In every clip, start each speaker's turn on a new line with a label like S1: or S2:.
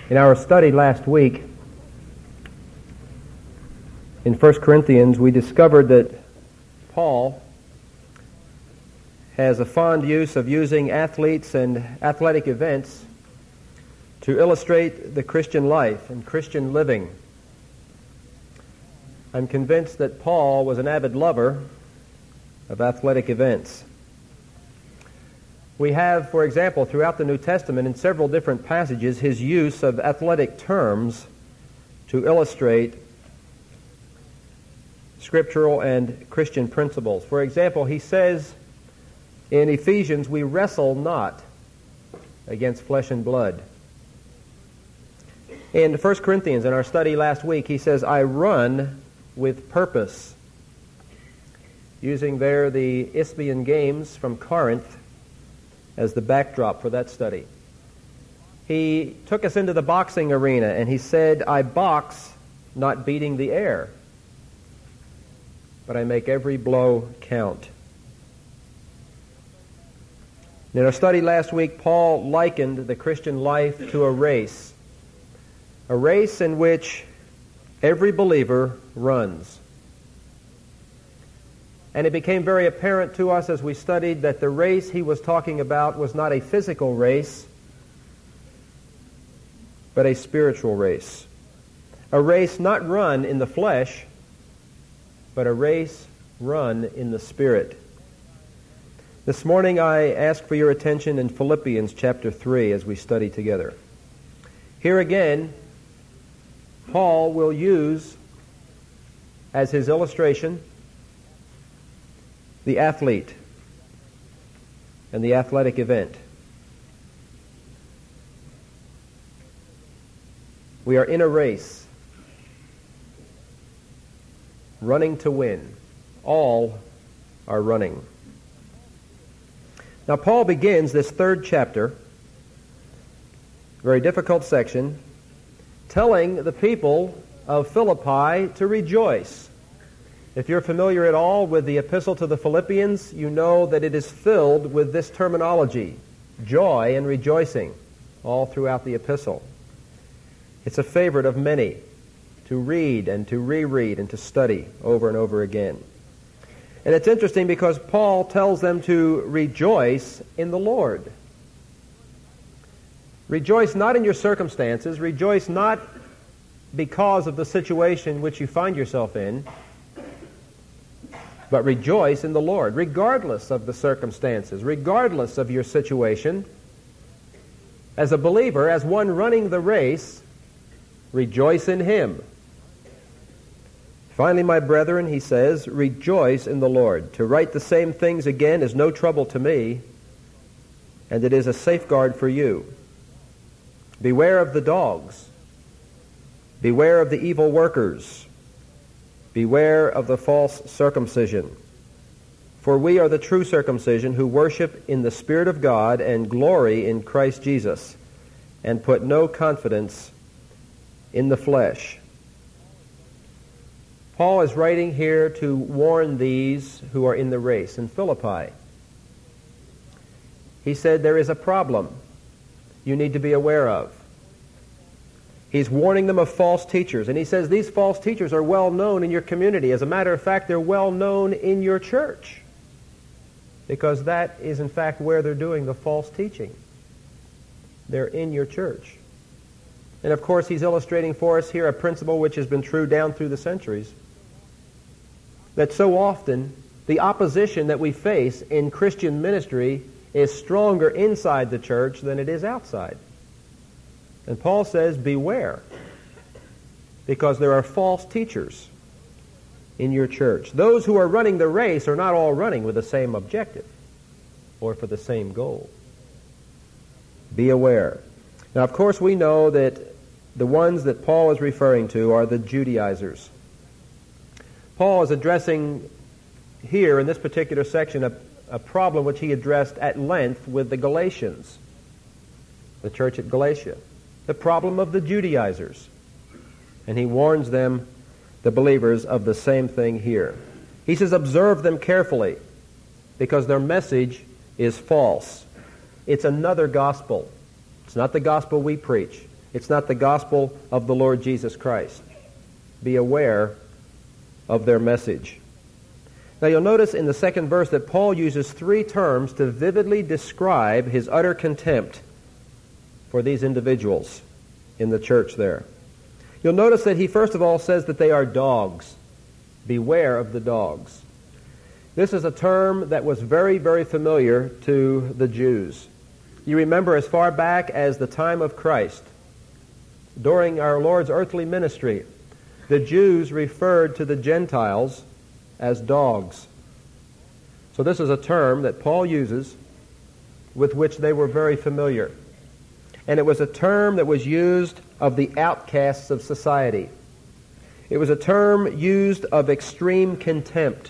S1: In our study last week in 1 Corinthians, we discovered that Paul has a fond use of using athletes and athletic events to illustrate the Christian life and Christian living. I'm convinced that Paul was an avid lover of athletic events. We have, for example, throughout the New Testament, in several different passages, his use of athletic terms to illustrate scriptural and Christian principles. For example, he says in Ephesians, we wrestle not against flesh and blood. In 1 Corinthians, in our study last week, he says, I run with purpose, using there the Isthmian Games from Corinth as the backdrop for that study. He took us into the boxing arena and he said, I box not beating the air, but I make every blow count. In our study last week, Paul likened the Christian life to a race in which every believer runs. And it became very apparent to us as we studied that the race he was talking about was not a physical race, but a spiritual race. A race not run in the flesh, but a race run in the Spirit. This morning I ask for your attention in Philippians chapter 3 as we study together. Here again, Paul will use as his illustration the athlete and the athletic event. We are in a race, running to win. All are running. Now Paul begins this third chapter, very difficult section, telling the people of Philippi to rejoice. If you're familiar at all with the epistle to the Philippians, you know that it is filled with this terminology, joy and rejoicing, all throughout the epistle. It's a favorite of many to read and to reread and to study over and over again. And it's interesting because Paul tells them to rejoice in the Lord. Rejoice not in your circumstances, rejoice not because of the situation which you find yourself in, but rejoice in the Lord, regardless of the circumstances, regardless of your situation. As a believer, as one running the race, rejoice in Him. Finally, my brethren, he says, rejoice in the Lord. To write the same things again is no trouble to me, and it is a safeguard for you. Beware of the dogs. Beware of the evil workers. Beware of the false circumcision. For we are the true circumcision who worship in the Spirit of God and glory in Christ Jesus, and put no confidence in the flesh. Paul is writing here to warn these who are in the race in Philippi. He said there is a problem you need to be aware of. He's warning them of false teachers, and he says these false teachers are well known in your community. As a matter of fact, they're well known in your church, because that is in fact where they're doing the false teaching. They're in your church. And of course, he's illustrating for us here a principle which has been true down through the centuries, that so often the opposition that we face in Christian ministry is stronger inside the church than it is outside. And Paul says, beware, because there are false teachers in your church. Those who are running the race are not all running with the same objective or for the same goal. Be aware. Now, of course, we know that the ones that Paul is referring to are the Judaizers. Paul is addressing here in this particular section a problem which he addressed at length with the Galatians, the church at Galatia. The problem of the Judaizers. And he warns them, the believers, of the same thing here. He says, observe them carefully, because their message is false. It's another gospel. It's not the gospel we preach. It's not the gospel of the Lord Jesus Christ. Be aware of their message. Now you'll notice in the second verse that Paul uses three terms to vividly describe his utter contempt for these individuals in the church there. You'll notice that he first of all says that they are dogs. Beware of the dogs. This is a term that was very, very familiar to the Jews. You remember as far back as the time of Christ, during our Lord's earthly ministry, the Jews referred to the Gentiles as dogs. So this is a term that Paul uses with which they were very familiar. And it was a term that was used of the outcasts of society. It was a term used of extreme contempt.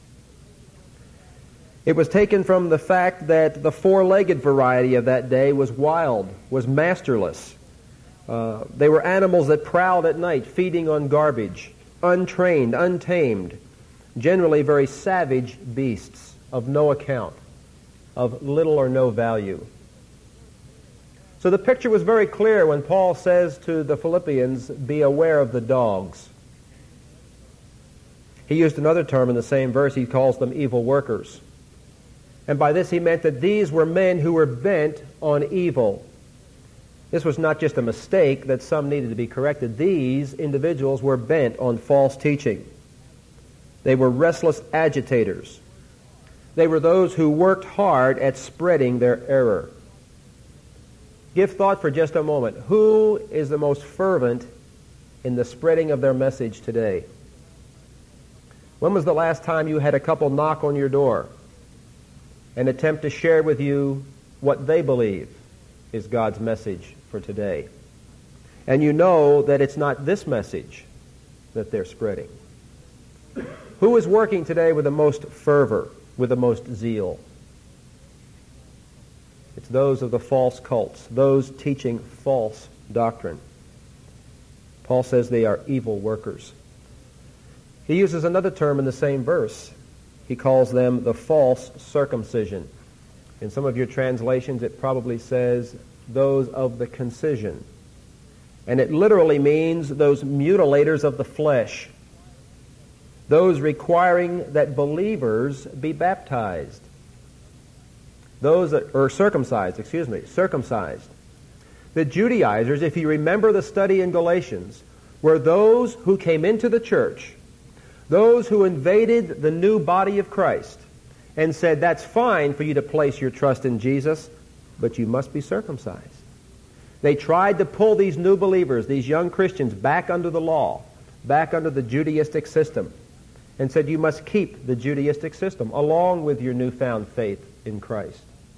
S1: It was taken from the fact that the four-legged variety of that day was wild, was masterless. They were animals that prowled at night, feeding on garbage, untrained, untamed, generally very savage beasts of no account, of little or no value. So the picture was very clear when Paul says to the Philippians, be aware of the dogs. He used another term in the same verse. He calls them evil workers. And by this he meant that these were men who were bent on evil. This was not just a mistake that some needed to be corrected. These individuals were bent on false teaching. They were restless agitators. They were those who worked hard at spreading their error. Give thought for just a moment. Who is the most fervent in the spreading of their message today? When was the last time you had a couple knock on your door and attempt to share with you what they believe is God's message for today? And you know that it's not this message that they're spreading. Who is working today with the most fervor, with the most zeal? It's those of the false cults, those teaching false doctrine. Paul says they are evil workers. He uses another term in the same verse. He calls them the false circumcision. In some of your translations, it probably says those of the concision. And it literally means those mutilators of the flesh, those requiring that believers be baptized. Those that are circumcised. The Judaizers, if you remember the study in Galatians, were those who came into the church, those who invaded the new body of Christ and said, that's fine for you to place your trust in Jesus, but you must be circumcised. They tried to pull these new believers, these young Christians, back under the law, back under the Judaistic system, and said you must keep the Judaistic system along with your newfound faith in Christ.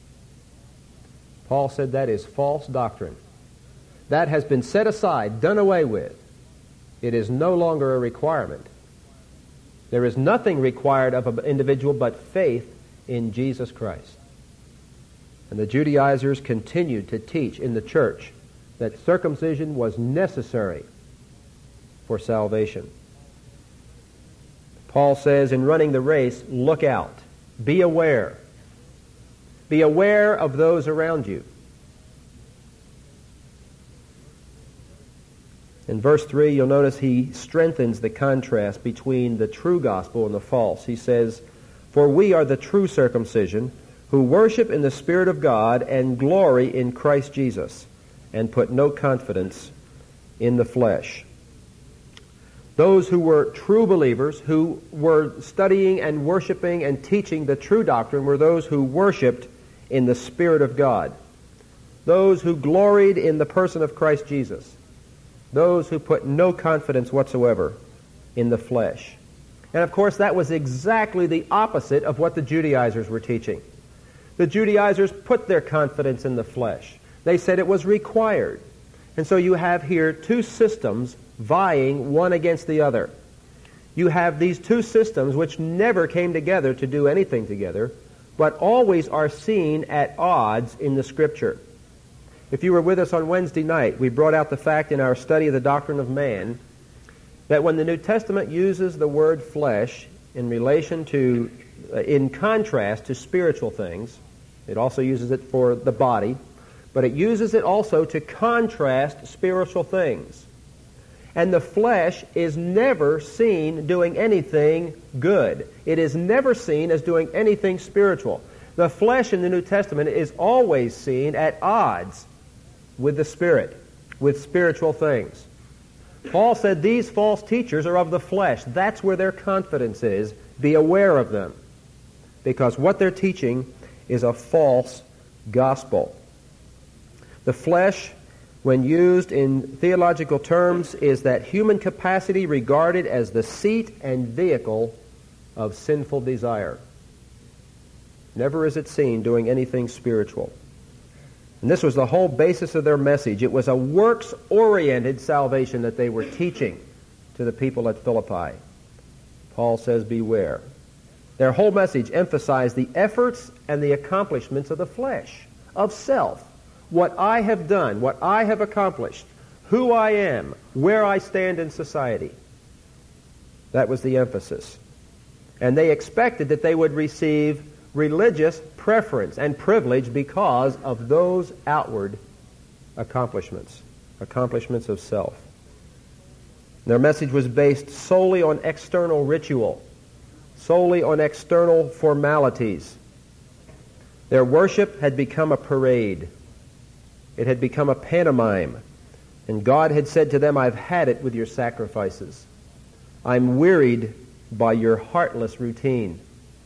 S1: Paul said that is false doctrine. That has been set aside, done away with. It is no longer a requirement. There is nothing required of an individual but faith in Jesus Christ. And the Judaizers continued to teach in the church that circumcision was necessary for salvation. Paul says in running the race, look out. Be aware. Be aware of those around you. In verse 3, you'll notice he strengthens the contrast between the true gospel and the false. He says, for we are the true circumcision, who worship in the Spirit of God and glory in Christ Jesus, and put no confidence in the flesh. Those who were true believers, who were studying and worshiping and teaching the true doctrine, were those who worshiped in the Spirit of God. Those who gloried in the person of Christ Jesus. Those who put no confidence whatsoever in the flesh. And of course that was exactly the opposite of what the Judaizers were teaching. The Judaizers put their confidence in the flesh. They said it was required. And so you have here two systems vying one against the other. You have these two systems which never came together to do anything together, but always are seen at odds in the Scripture. If you were with us on Wednesday night, we brought out the fact in our study of the doctrine of man that when the New Testament uses the word flesh in relation to, in contrast to spiritual things, it also uses it for the body, but it uses it also to contrast spiritual things. And the flesh is never seen doing anything good. It is never seen as doing anything spiritual. The flesh in the New Testament is always seen at odds with the Spirit, with spiritual things. Paul said these false teachers are of the flesh. That's where their confidence is. Be aware of them, because what they're teaching is a false gospel. The flesh, when used in theological terms, is that human capacity regarded as the seat and vehicle of sinful desire. Never is it seen doing anything spiritual. And this was the whole basis of their message. It was a works-oriented salvation that they were teaching to the people at Philippi. Paul says, beware. Their whole message emphasized the efforts and the accomplishments of the flesh, of self. What I have done, what I have accomplished, who I am, where I stand in society. That was the emphasis. And they expected that they would receive religious preference and privilege because of those outward accomplishments of self. Their message was based solely on external ritual, solely on external formalities. Their worship had become a parade. It had become a pantomime. And God had said to them, I've had it with your sacrifices. I'm wearied by your heartless routine.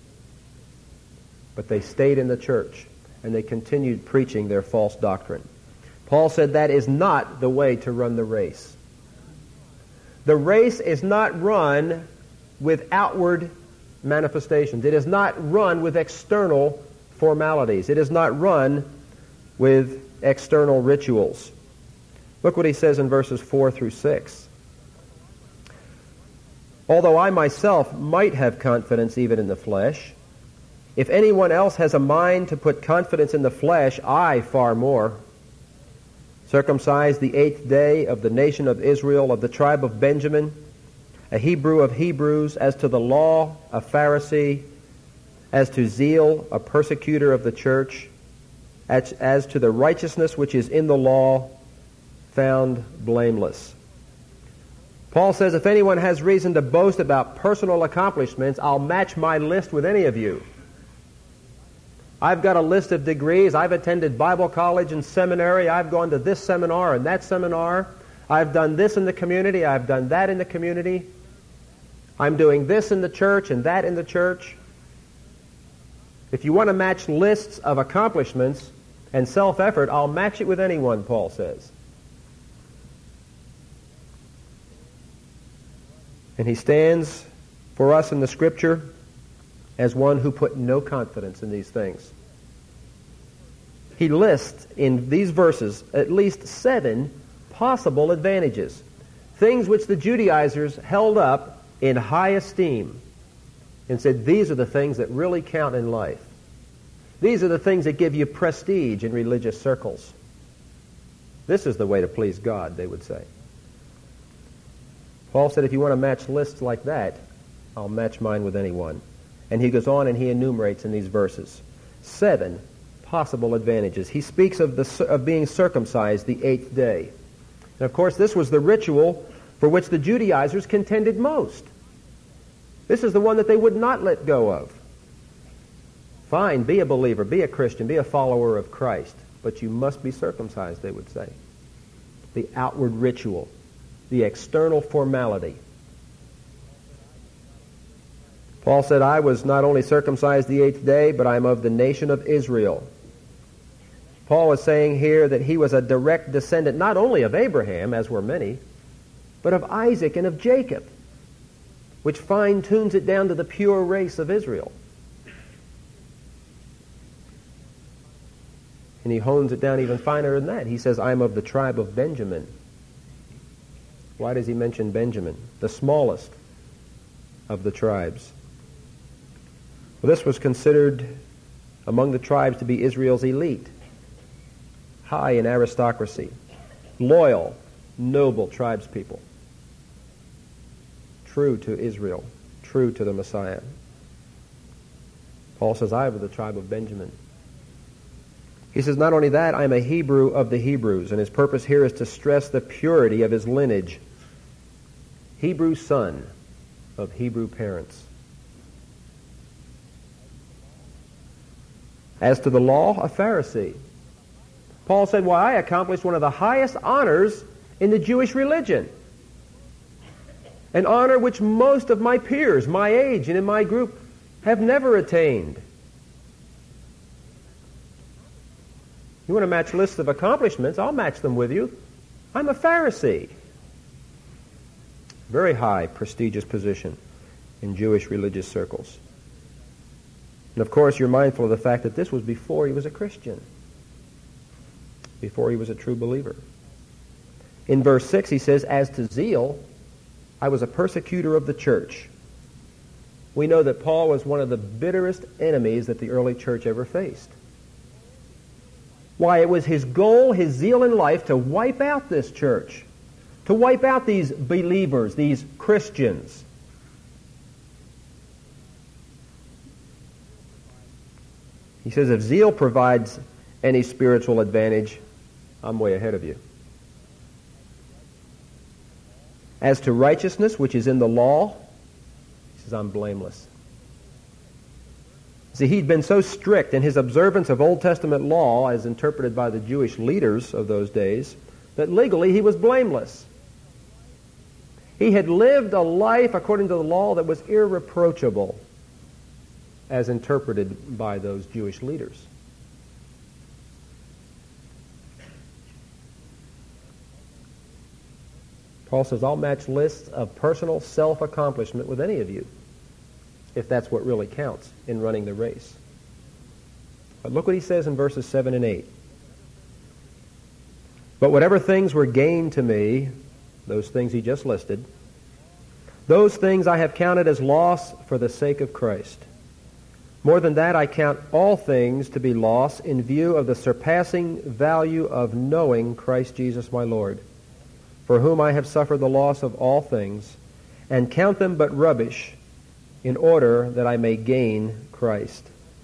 S1: But they stayed in the church, and they continued preaching their false doctrine. Paul said that is not the way to run the race. The race is not run with outward manifestations. It is not run with external formalities. It is not run with external rituals. Look what he says in verses 4 through 6. Although I myself might have confidence even in the flesh, if anyone else has a mind to put confidence in the flesh, I far more. Circumcised the 8th day, of the nation of Israel, of the tribe of Benjamin, a Hebrew of Hebrews, as to the law, a Pharisee, as to zeal, a persecutor of the church, as to the righteousness which is in the law, found blameless. Paul says, if anyone has reason to boast about personal accomplishments, I'll match my list with any of you. I've got a list of degrees. I've attended Bible college and seminary. I've gone to this seminar and that seminar. I've done this in the community. I've done that in the community. I'm doing this in the church and that in the church. If you want to match lists of accomplishments and self-effort, I'll match it with anyone, Paul says. And he stands for us in the Scripture as one who put no confidence in these things. He lists in these verses at least 7 possible advantages, things which the Judaizers held up in high esteem and said, these are the things that really count in life. These are the things that give you prestige in religious circles. This is the way to please God, they would say. Paul said, if you want to match lists like that, I'll match mine with anyone. And he goes on and he enumerates in these verses 7 possible advantages. He speaks of being circumcised the 8th day. And of course, this was the ritual for which the Judaizers contended most. This is the one that they would not let go of. Fine, be a believer, be a Christian, be a follower of Christ, but you must be circumcised, they would say. The outward ritual, the external formality. Paul said, I was not only circumcised the 8th day, but I'm of the nation of Israel. Paul is saying here that he was a direct descendant not only of Abraham, as were many, but of Isaac and of Jacob, which fine-tunes it down to the pure race of Israel. And he hones it down even finer than that. He says, I'm of the tribe of Benjamin. Why does he mention Benjamin? The smallest of the tribes. Well, this was considered among the tribes to be Israel's elite, high in aristocracy, loyal, noble tribespeople, true to Israel, true to the Messiah. Paul says, I am of the tribe of Benjamin. He says, not only that, I am a Hebrew of the Hebrews, and his purpose here is to stress the purity of his lineage. Hebrew son of Hebrew parents. As to the law, a Pharisee. Paul said, well, I accomplished one of the highest honors in the Jewish religion. An honor which most of my peers, my age and in my group, have never attained. You want to match lists of accomplishments? I'll match them with you. I'm a Pharisee. Very high, prestigious position in Jewish religious circles. And of course, you're mindful of the fact that this was before he was a Christian, before he was a true believer. In verse 6, he says, as to zeal, I was a persecutor of the church. We know that Paul was one of the bitterest enemies that the early church ever faced. Why, it was his goal, his zeal in life, to wipe out this church, to wipe out these believers, these Christians. He says, if zeal provides any spiritual advantage, I'm way ahead of you. As to righteousness, which is in the law, he says, I'm blameless. See, he'd been so strict in his observance of Old Testament law, as interpreted by the Jewish leaders of those days, that legally he was blameless. He had lived a life according to the law that was irreproachable, as interpreted by those Jewish leaders. Paul says, I'll match lists of personal self-accomplishment with any of you, if that's what really counts in running the race. But look what he says in verses 7 and 8. But whatever things were gained to me, those things he just listed, those things I have counted as loss for the sake of Christ. More than that, I count all things to be loss in view of the surpassing value of knowing Christ Jesus my Lord, for whom I have suffered the loss of all things, and count them but rubbish, in order that I may gain Christ.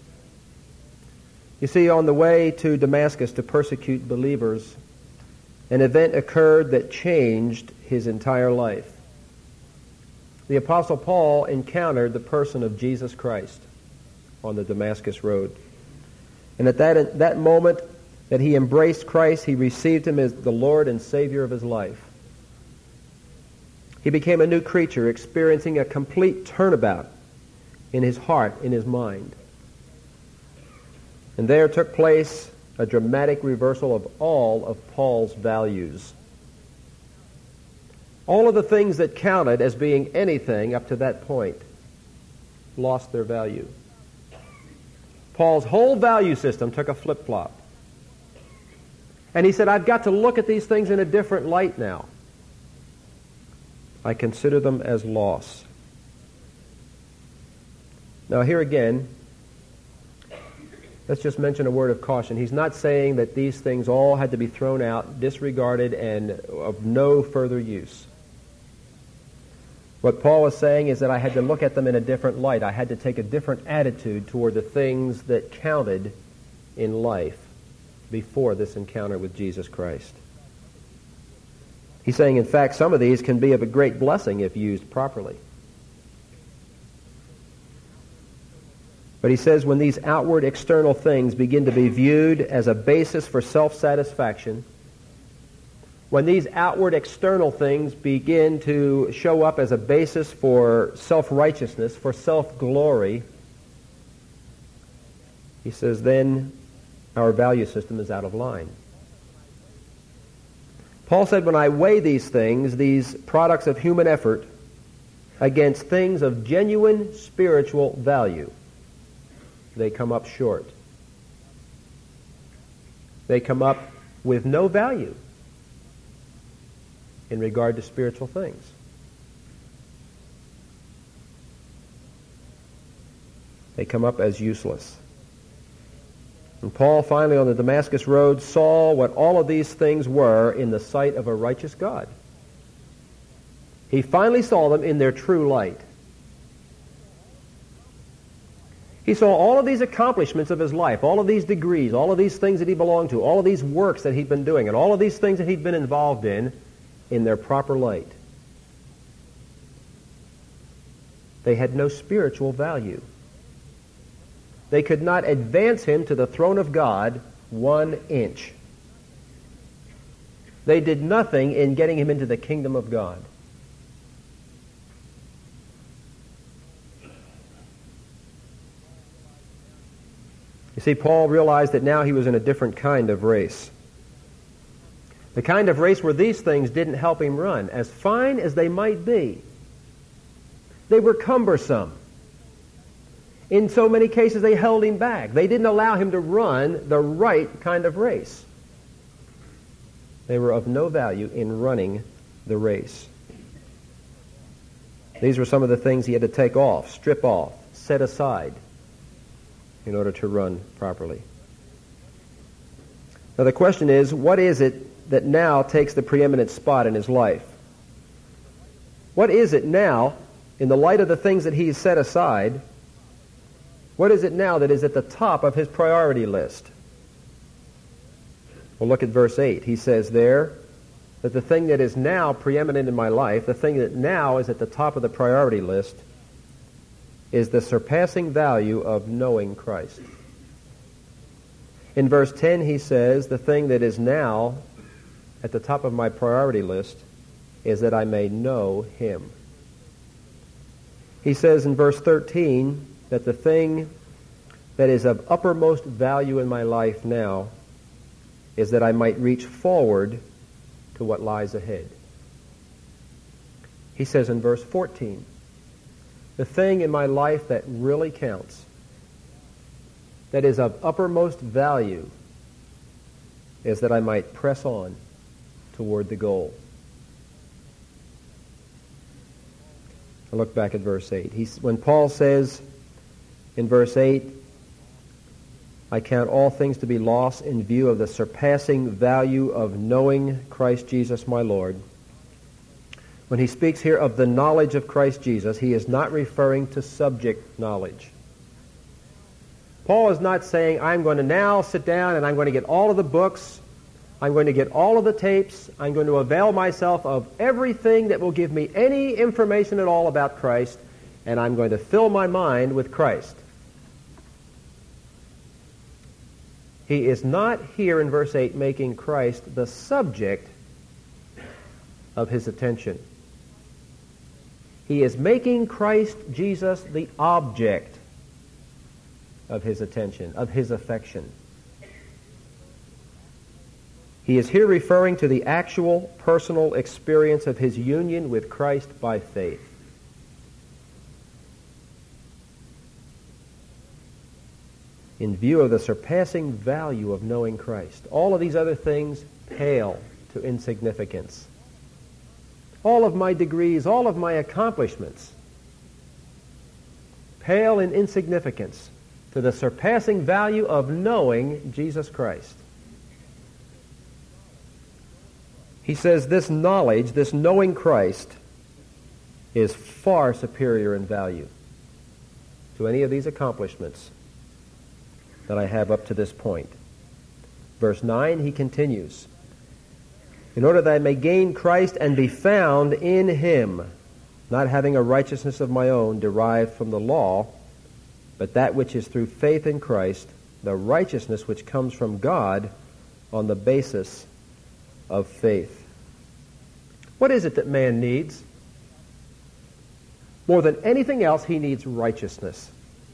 S1: You see, on the way to Damascus to persecute believers, an event occurred that changed his entire life. The Apostle Paul encountered the person of Jesus Christ on the Damascus road. And at that moment that he embraced Christ, he received him as the Lord and Savior of his life. He became a new creature, experiencing a complete turnabout in his heart, in his mind. And there took place a dramatic reversal of all of Paul's values. All of the things that counted as being anything up to that point lost their value. Paul's whole value system took a flip-flop. And he said, I've got to look at these things in a different light now. I consider them as loss. Now here again, let's just mention a word of caution. He's not saying that these things all had to be thrown out, disregarded, and of no further use. What Paul is saying is that I had to look at them in a different light. I had to take a different attitude toward the things that counted in life before this encounter with Jesus Christ. He's saying, in fact, some of these can be of a great blessing if used properly. But he says when these outward external things begin to be viewed as a basis for self-satisfaction, when these outward external things begin to show up as a basis for self-righteousness, for self-glory, he says then our value system is out of line. Paul said, when I weigh these things, these products of human effort, against things of genuine spiritual value, they come up short. They come up with no value in regard to spiritual things. They come up as useless. And Paul finally on the Damascus road saw what all of these things were in the sight of a righteous God. He finally saw them in their true light. He saw all of these accomplishments of his life, all of these degrees, all of these things that he belonged to, all of these works that he'd been doing, and all of these things that he'd been involved in their proper light. They had no spiritual value. They could not advance him to the throne of God 1 inch. They did nothing in getting him into the kingdom of God. You see, Paul realized that now he was in a different kind of race. The kind of race where these things didn't help him run, as fine as they might be. They were cumbersome. In so many cases, they held him back. They didn't allow him to run the right kind of race. They were of no value in running the race. These were some of the things he had to take off, strip off, set aside in order to run properly. Now the question is, what is it that now takes the preeminent spot in his life? What is it now, in the light of the things that he's set aside, what is it now that is at the top of his priority list? Well, look at verse 8. He says there that the thing that is now preeminent in my life, the thing that now is at the top of the priority list, is the surpassing value of knowing Christ. In verse 10 he says, the thing that is now at the top of my priority list is that I may know Him. He says in verse 13 that the thing that is of uppermost value in my life now is that I might reach forward to what lies ahead. He says in verse 14, the thing in my life that really counts, that is of uppermost value, is that I might press on toward the goal. I look back at verse 8. When Paul says in verse 8, I count all things to be lost in view of the surpassing value of knowing Christ Jesus my Lord. When he speaks here of the knowledge of Christ Jesus, he is not referring to subject knowledge. Paul is not saying, I'm going to now sit down and I'm going to get all of the books, I'm going to get all of the tapes, I'm going to avail myself of everything that will give me any information at all about Christ, and I'm going to fill my mind with Christ. He is not here in verse 8 making Christ the subject of his attention. He is making Christ Jesus the object of his attention, of his affection. He is here referring to the actual personal experience of his union with Christ by faith. In view of the surpassing value of knowing Christ, all of these other things pale to insignificance. All of my degrees, all of my accomplishments pale in insignificance to the surpassing value of knowing Jesus Christ. He says this knowledge, this knowing Christ, is far superior in value to any of these accomplishments that I have up to this point. Verse 9, he continues, in order that I may gain Christ and be found in Him, not having a righteousness of my own derived from the law, but that which is through faith in Christ, the righteousness which comes from God on the basis of faith. What is it that man needs? More than anything else, he needs righteousness.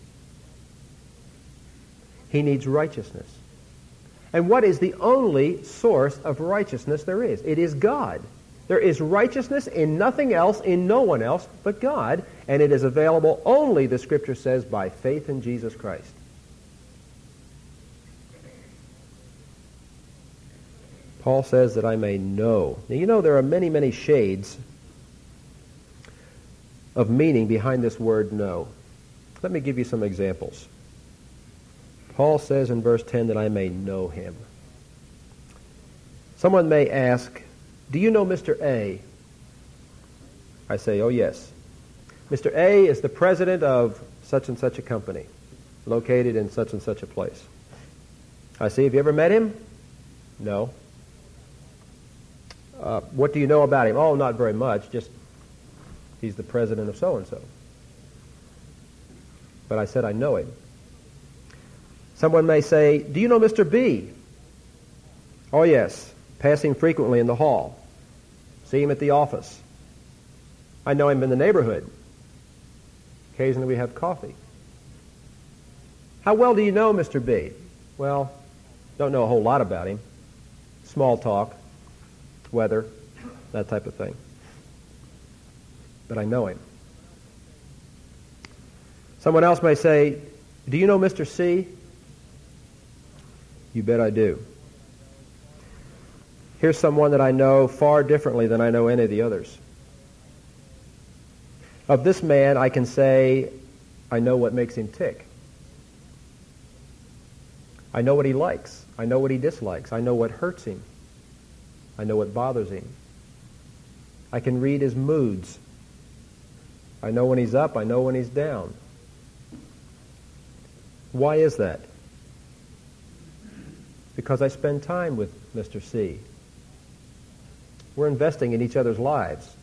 S1: He needs righteousness. And what is the only source of righteousness there is? It is God. There is righteousness in nothing else, in no one else but God, and it is available only, the Scripture says, by faith in Jesus Christ. Paul says that I may know. Now, you know there are many, many shades of meaning behind this word know. Let me give you some examples. Paul says in verse 10 that I may know Him. Someone may ask, do you know Mr. A? I say, oh yes. Mr. A is the president of such and such a company. located in such and such a place. I see. Have you ever met him? No. What do you know about him? Oh, not very much. Just he's the president of so-and-so. But I said I know him. Someone may say, do you know Mr. B? Oh, yes. Pass him frequently in the hall. See him at the office. I know him in the neighborhood. Occasionally we have coffee. How well do you know Mr. B? Well, don't know a whole lot about him. Small talk, weather, that type of thing. But I know him. Someone else may say, do you know Mr. C? You bet I do. Here's someone that I know far differently than I know any of the others. Of this man, I can say, I know what makes him tick. I know what he likes. I know what he dislikes. I know what hurts him. I know what bothers him. I can read his moods. I know when he's up. I know when he's down. Why is that? Because I spend time with Mr. C. We're investing in each other's lives.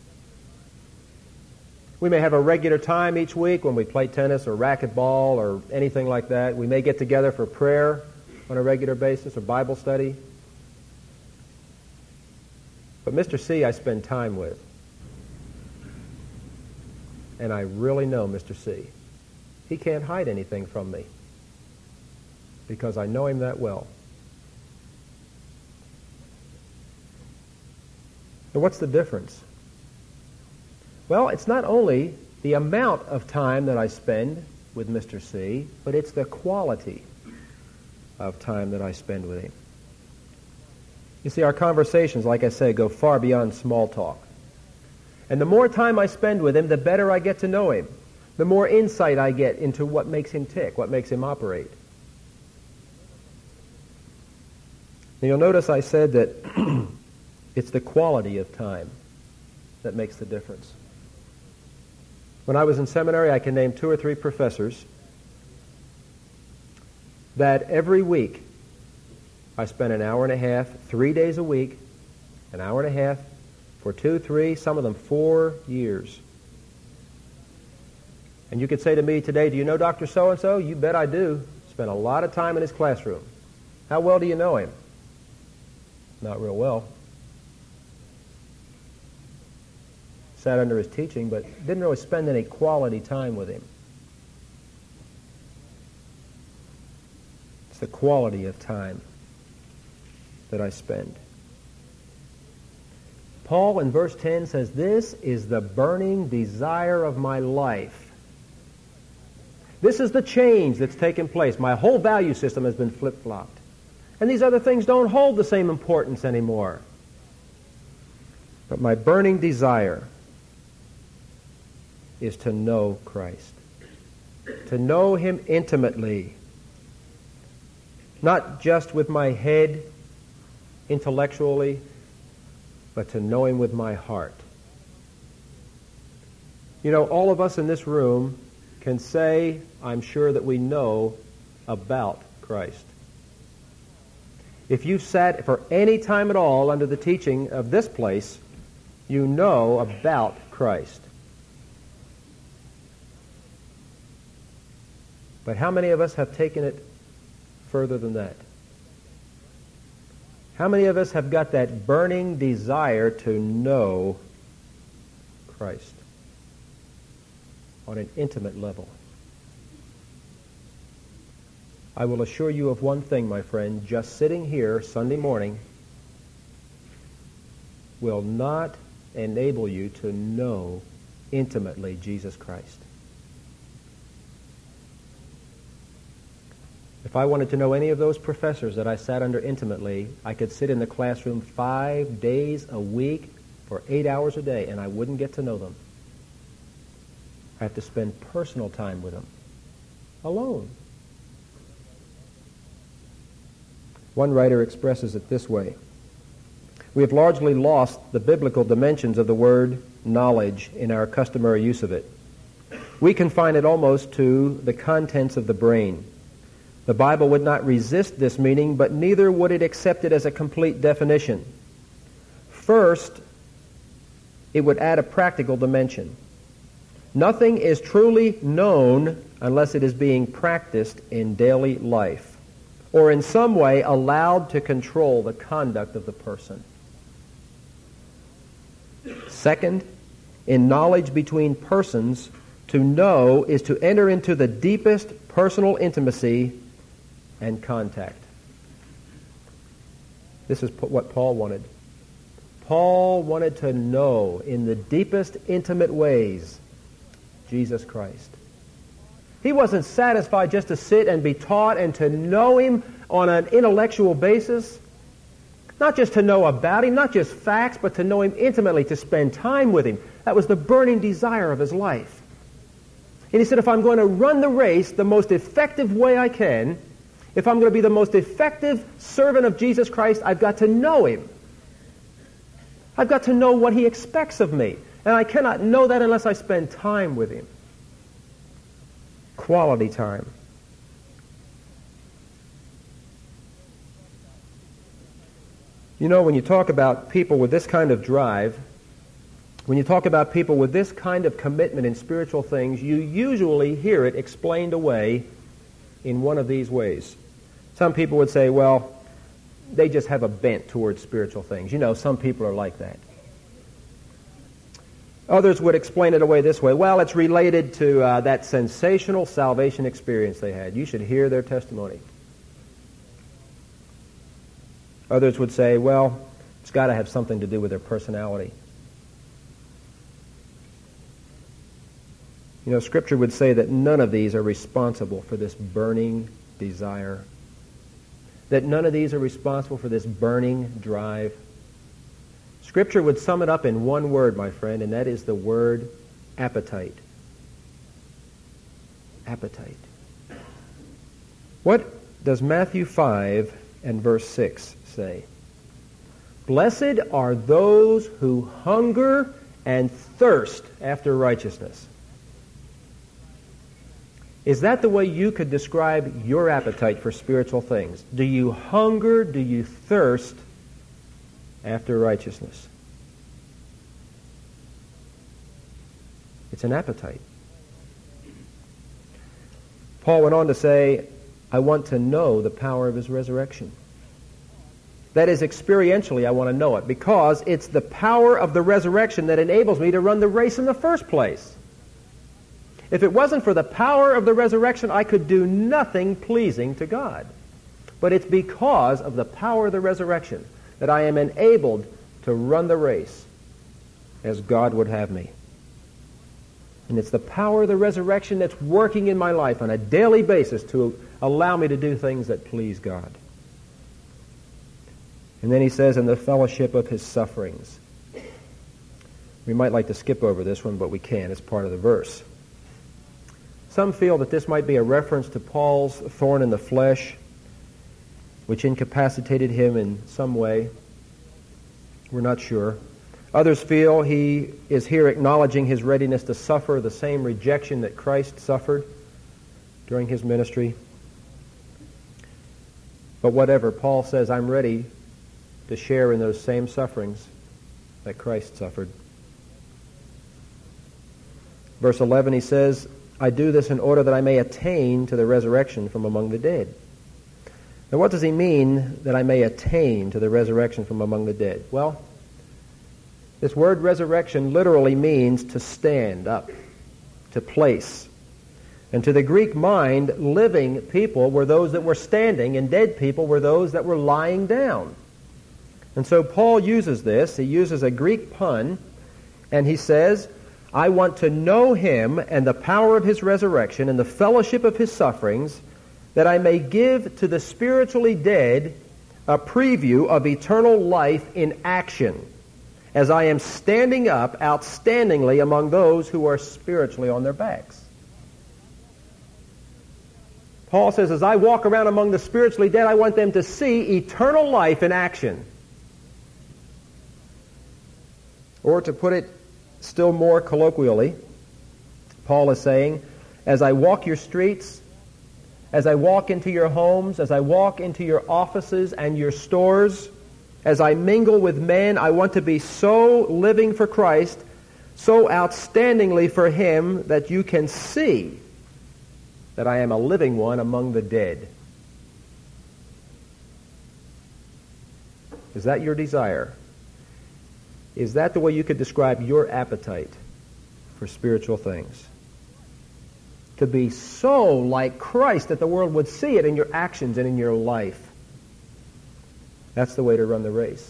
S1: We may have a regular time each week when we play tennis or racquetball or anything like that. We may get together for prayer on a regular basis or Bible study. But Mr. C I spend time with. And I really know Mr. C. He can't hide anything from me because I know him that well. So what's the difference? Well, it's not only the amount of time that I spend with Mr. C, but it's the quality of time that I spend with him. You see, our conversations, like I say, go far beyond small talk. And the more time I spend with him, the better I get to know him. The more insight I get into what makes him tick, what makes him operate. Now, you'll notice I said that it's the quality of time that makes the difference. When I was in seminary, I can name 2 or 3 professors that every week I spent an hour and a half, 3 days a week, an hour and a half, for 2, 3, some of them 4 years. And you could say to me today, do you know Dr. So-and-so? You bet I do. Spent a lot of time in his classroom. How well do you know him? Not real well. Sat under his teaching, but didn't really spend any quality time with him. It's the quality of time that I spend. Paul in verse 10 says, this is the burning desire of my life. This is the change that's taken place. My whole value system has been flip-flopped. And these other things don't hold the same importance anymore. But my burning desire is to know Christ. To know him intimately. Not just with my head, intellectually, but to know him with my heart. You know, all of us in this room can say, I'm sure, that we know about Christ. If you sat for any time at all under the teaching of this place, you know about Christ. But how many of us have taken it further than that? How many of us have got that burning desire to know Christ on an intimate level? I will assure you of one thing, my friend. Just sitting here Sunday morning will not enable you to know intimately Jesus Christ. If I wanted to know any of those professors that I sat under intimately, I could sit in the classroom 5 days a week for 8 hours a day, and I wouldn't get to know them. I have to spend personal time with them, alone. One writer expresses it this way: we have largely lost the biblical dimensions of the word knowledge in our customary use of it. We confine it almost to the contents of the brain. The Bible would not resist this meaning, but neither would it accept it as a complete definition. First, it would add a practical dimension. Nothing is truly known unless it is being practiced in daily life, or in some way allowed to control the conduct of the person. Second, in knowledge between persons, to know is to enter into the deepest personal intimacy and contact. This is what Paul wanted. Paul wanted to know in the deepest intimate ways Jesus Christ. He wasn't satisfied just to sit and be taught and to know Him on an intellectual basis. Not just to know about Him, not just facts, but to know Him intimately, to spend time with Him. That was the burning desire of his life. And he said, if I'm going to run the race the most effective way I can, if I'm going to be the most effective servant of Jesus Christ, I've got to know Him. I've got to know what He expects of me. And I cannot know that unless I spend time with Him. Quality time. You know, when you talk about people with this kind of drive, when you talk about people with this kind of commitment in spiritual things, you usually hear it explained away in one of these ways. Some people would say, well, they just have a bent towards spiritual things. You know, some people are like that. Others would explain it away this way. Well, it's related to that sensational salvation experience they had. You should hear their testimony. Others would say, well, it's got to have something to do with their personality. You know, Scripture would say that none of these are responsible for this burning desire. That none of these are responsible for this burning drive. Scripture would sum it up in one word, my friend, and that is the word appetite. Appetite. What does Matthew 5 and verse 6 say? Blessed are those who hunger and thirst after righteousness. Is that the way you could describe your appetite for spiritual things? Do you hunger, do you thirst after righteousness? It's an appetite. Paul went on to say, I want to know the power of His resurrection. That is, experientially, I want to know it, because it's the power of the resurrection that enables me to run the race in the first place. If it wasn't for the power of the resurrection, I could do nothing pleasing to God. But it's because of the power of the resurrection that I am enabled to run the race as God would have me. And it's the power of the resurrection that's working in my life on a daily basis to allow me to do things that please God. And then he says, in the fellowship of His sufferings. We might like to skip over this one, but we can't. It's part of the verse. Some feel that this might be a reference to Paul's thorn in the flesh, which incapacitated him in some way. We're not sure. Others feel he is here acknowledging his readiness to suffer the same rejection that Christ suffered during His ministry. But whatever, Paul says, I'm ready to share in those same sufferings that Christ suffered. Verse 11, he says, I do this in order that I may attain to the resurrection from among the dead. Now, what does he mean that I may attain to the resurrection from among the dead? Well, this word resurrection literally means to stand up, to place. And to the Greek mind, living people were those that were standing, and dead people were those that were lying down. And so Paul uses this. He uses a Greek pun, and he says, I want to know Him and the power of His resurrection and the fellowship of His sufferings, that I may give to the spiritually dead a preview of eternal life in action, as I am standing up outstandingly among those who are spiritually on their backs. Paul says, as I walk around among the spiritually dead, I want them to see eternal life in action. Or to put it still more colloquially, Paul is saying, as I walk your streets, as I walk into your homes, as I walk into your offices and your stores, as I mingle with men, I want to be so living for Christ, so outstandingly for Him, that you can see that I am a living one among the dead. Is that your desire? Is that the way you could describe your appetite for spiritual things? To be so like Christ that the world would see it in your actions and in your life. That's the way to run the race.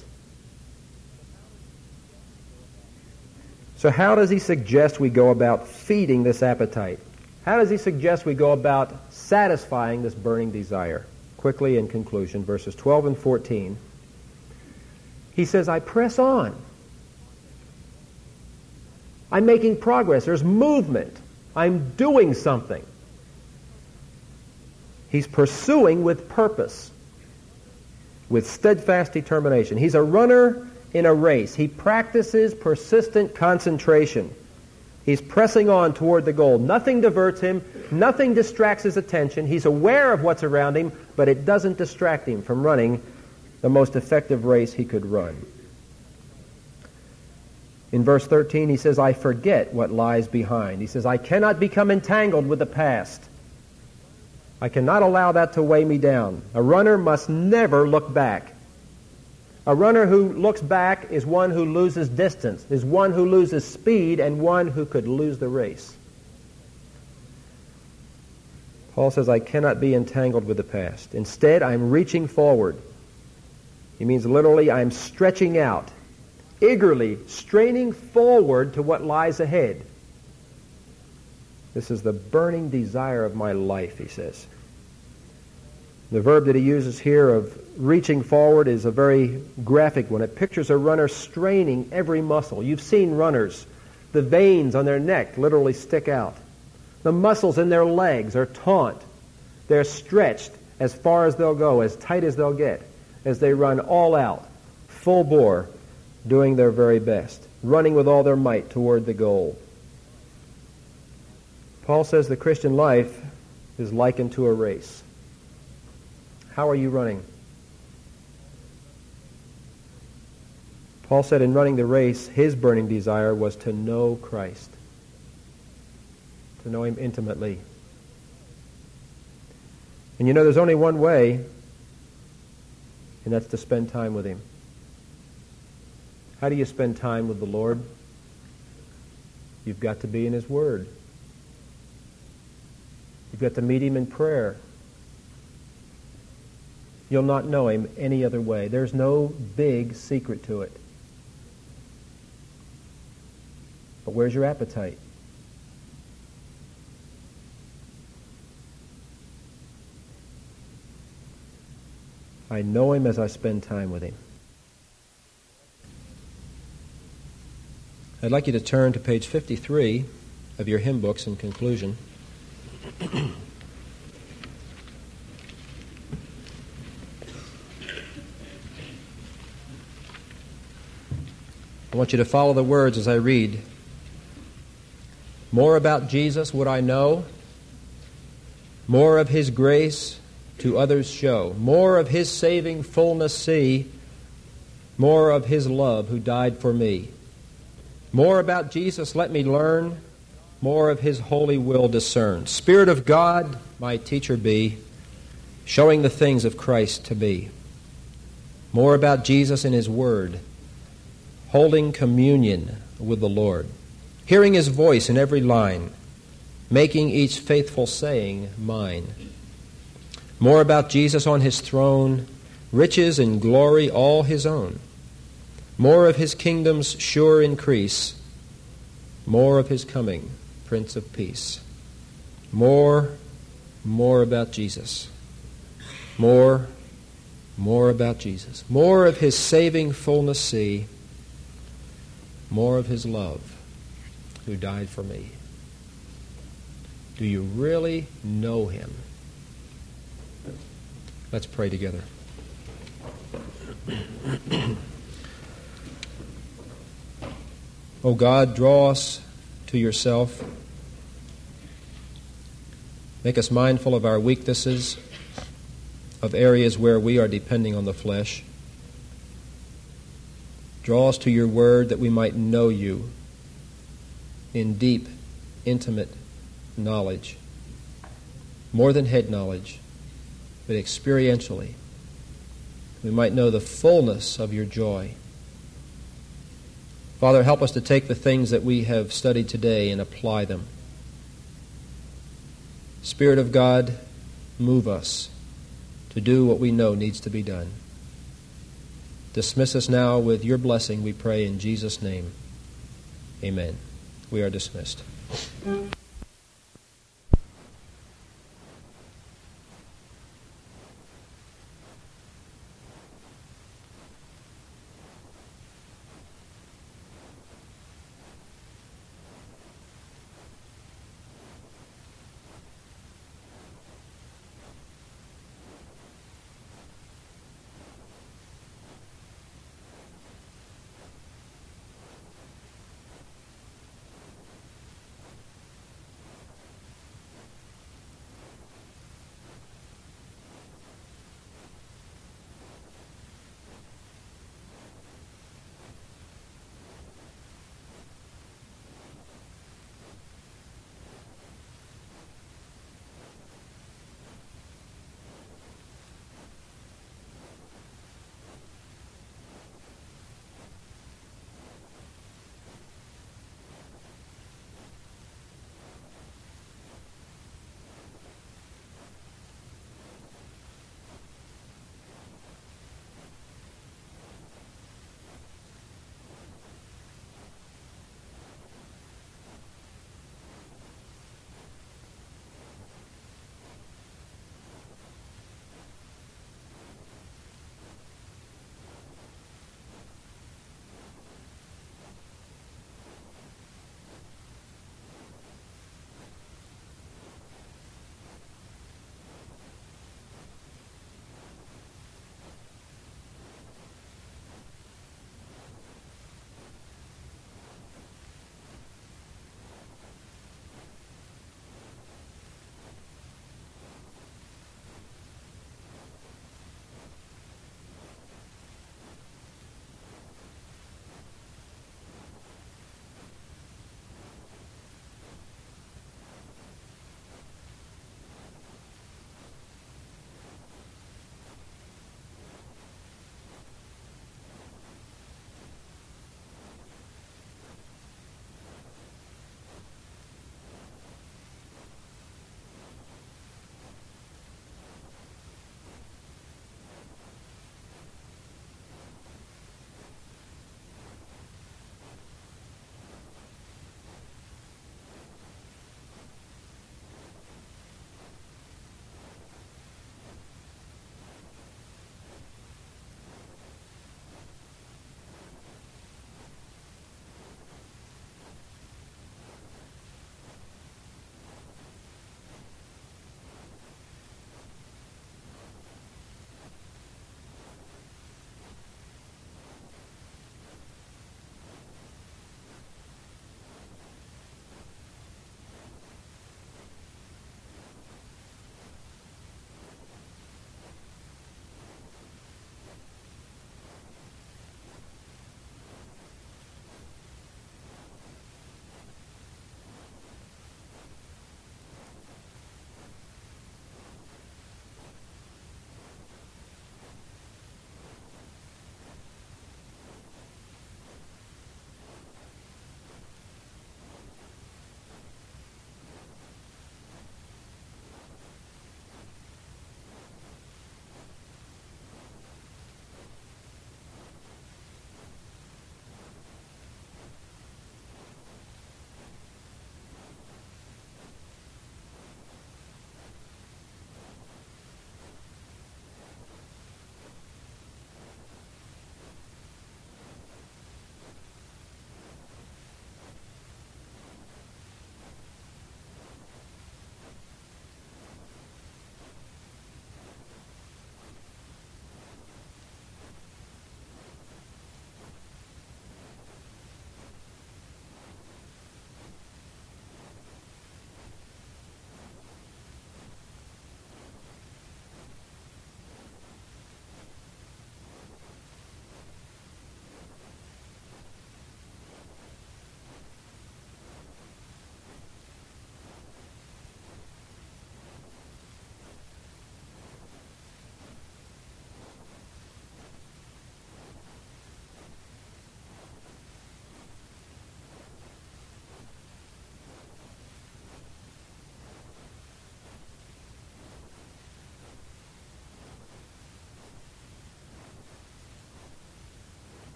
S1: So how does he suggest we go about feeding this appetite? How does he suggest we go about satisfying this burning desire? Quickly, in conclusion, verses 12 and 14. He says, I press on. I'm making progress. There's movement. I'm doing something. He's pursuing with purpose, with steadfast determination. He's a runner in a race. He practices persistent concentration. He's pressing on toward the goal. Nothing diverts him. Nothing distracts his attention. He's aware of what's around him, but it doesn't distract him from running the most effective race he could run. In verse 13, he says, I forget what lies behind. He says, I cannot become entangled with the past. I cannot allow that to weigh me down. A runner must never look back. A runner who looks back is one who loses distance, is one who loses speed, and one who could lose the race. Paul says, I cannot be entangled with the past. Instead, I'm reaching forward. He means literally, I'm stretching out, eagerly straining forward to what lies ahead. This is the burning desire of my life, he says. The verb that he uses here of reaching forward is a very graphic one. It pictures a runner straining every muscle. You've seen runners. The veins on their neck literally stick out. The muscles in their legs are taut. They're stretched as far as they'll go, as tight as they'll get, as they run all out, full bore, doing their very best, running with all their might toward the goal. Paul says the Christian life is likened to a race. How are you running? Paul said in running the race, his burning desire was to know Christ, to know Him intimately. And you know, there's only one way, and that's to spend time with Him. How do you spend time with the Lord? You've got to be in His Word. You've got to meet Him in prayer. You'll not know Him any other way. There's no big secret to it. But where's your appetite? I know Him as I spend time with Him. I'd like you to turn to page 53 of your hymn books in conclusion. I want you to follow the words as I read. More about Jesus would I know, more of His grace to others show, more of His saving fullness see, more of His love who died for me. More about Jesus let me learn, more of His holy will discern. Spirit of God, my teacher be, showing the things of Christ to be. More about Jesus in His Word, holding communion with the Lord, hearing His voice in every line, making each faithful saying mine. More about Jesus on His throne, riches and glory all His own. More of His kingdom's sure increase, more of His coming, Prince of Peace. More about Jesus. More about Jesus. More of His saving fullness see, more of His love who died for me. Do you really know Him? Let's pray together. O God, draw us to yourself. Make us mindful of our weaknesses, of areas where we are depending on the flesh. Draw us to your word that we might know you in deep, intimate knowledge. More than head knowledge, but experientially. We might know the fullness of your joy. Father, help us to take the things that we have studied today and apply them. Spirit of God, move us to do what we know needs to be done. Dismiss us now with your blessing, we pray in Jesus' name. Amen. We are dismissed.